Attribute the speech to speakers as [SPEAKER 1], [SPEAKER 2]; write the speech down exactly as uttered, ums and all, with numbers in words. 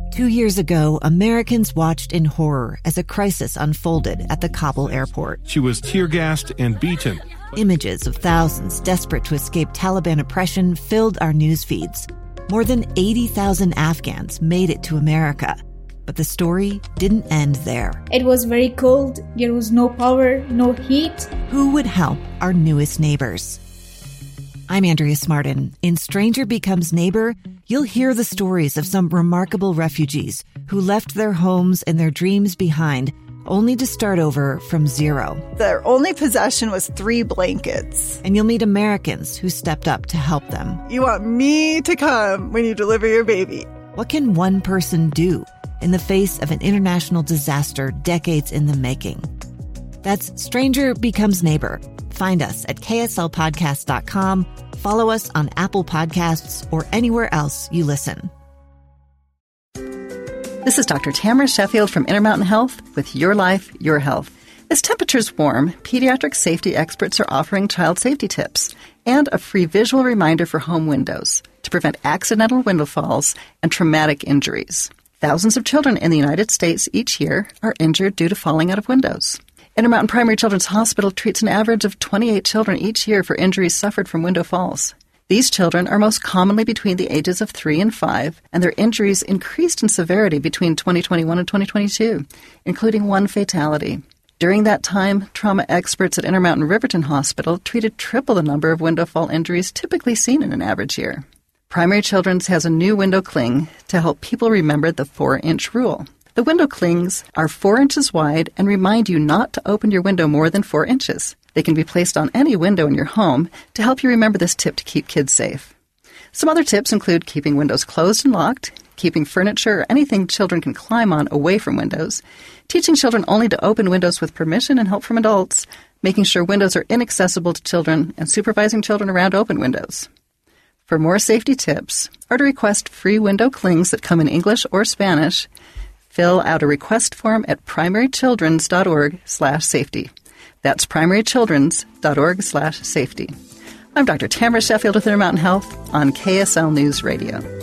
[SPEAKER 1] Two years ago, Americans watched in horror as a crisis unfolded at the Kabul airport.
[SPEAKER 2] She was tear-gassed and beaten.
[SPEAKER 1] Images of thousands desperate to escape Taliban oppression filled our news feeds. More than eighty thousand Afghans made it to America. But the story didn't end there.
[SPEAKER 3] It was very cold. There was no power, no heat.
[SPEAKER 1] Who would help our newest neighbors? I'm Andrea Smartin. In Stranger Becomes Neighbor, you'll hear the stories of some remarkable refugees who left their homes and their dreams behind, only to start over from zero.
[SPEAKER 4] Their only possession was three blankets.
[SPEAKER 1] And you'll meet Americans who stepped up to help them.
[SPEAKER 4] You want me to come when you deliver your baby.
[SPEAKER 1] What can one person do in the face of an international disaster decades in the making? That's Stranger Becomes Neighbor. Find us at K S L podcast dot com. Follow us on Apple Podcasts or anywhere else you listen.
[SPEAKER 5] This is Doctor Tamara Sheffield from Intermountain Health with Your Life, Your Health. As temperatures warm, pediatric safety experts are offering child safety tips and a free visual reminder for home windows to prevent accidental window falls and traumatic injuries. Thousands of children in the United States each year are injured due to falling out of windows. Intermountain Primary Children's Hospital treats an average of twenty-eight children each year for injuries suffered from window falls. These children are most commonly between the ages of three and five, and their injuries increased in severity between twenty twenty-one and twenty twenty-two, including one fatality. During that time, trauma experts at Intermountain Riverton Hospital treated triple the number of window fall injuries typically seen in an average year. Primary Children's has a new window cling to help people remember the four-inch rule. The window clings are four inches wide and remind you not to open your window more than four inches. They can be placed on any window in your home to help you remember this tip to keep kids safe. Some other tips include keeping windows closed and locked, keeping furniture or anything children can climb on away from windows, teaching children only to open windows with permission and help from adults, making sure windows are inaccessible to children, and supervising children around open windows. For more safety tips, or to request free window clings that come in English or Spanish, fill out a request form at primarychildrens.org slash safety. That's primarychildrens.org slash safety. I'm Doctor Tamara Sheffield with Intermountain Health on K S L News Radio.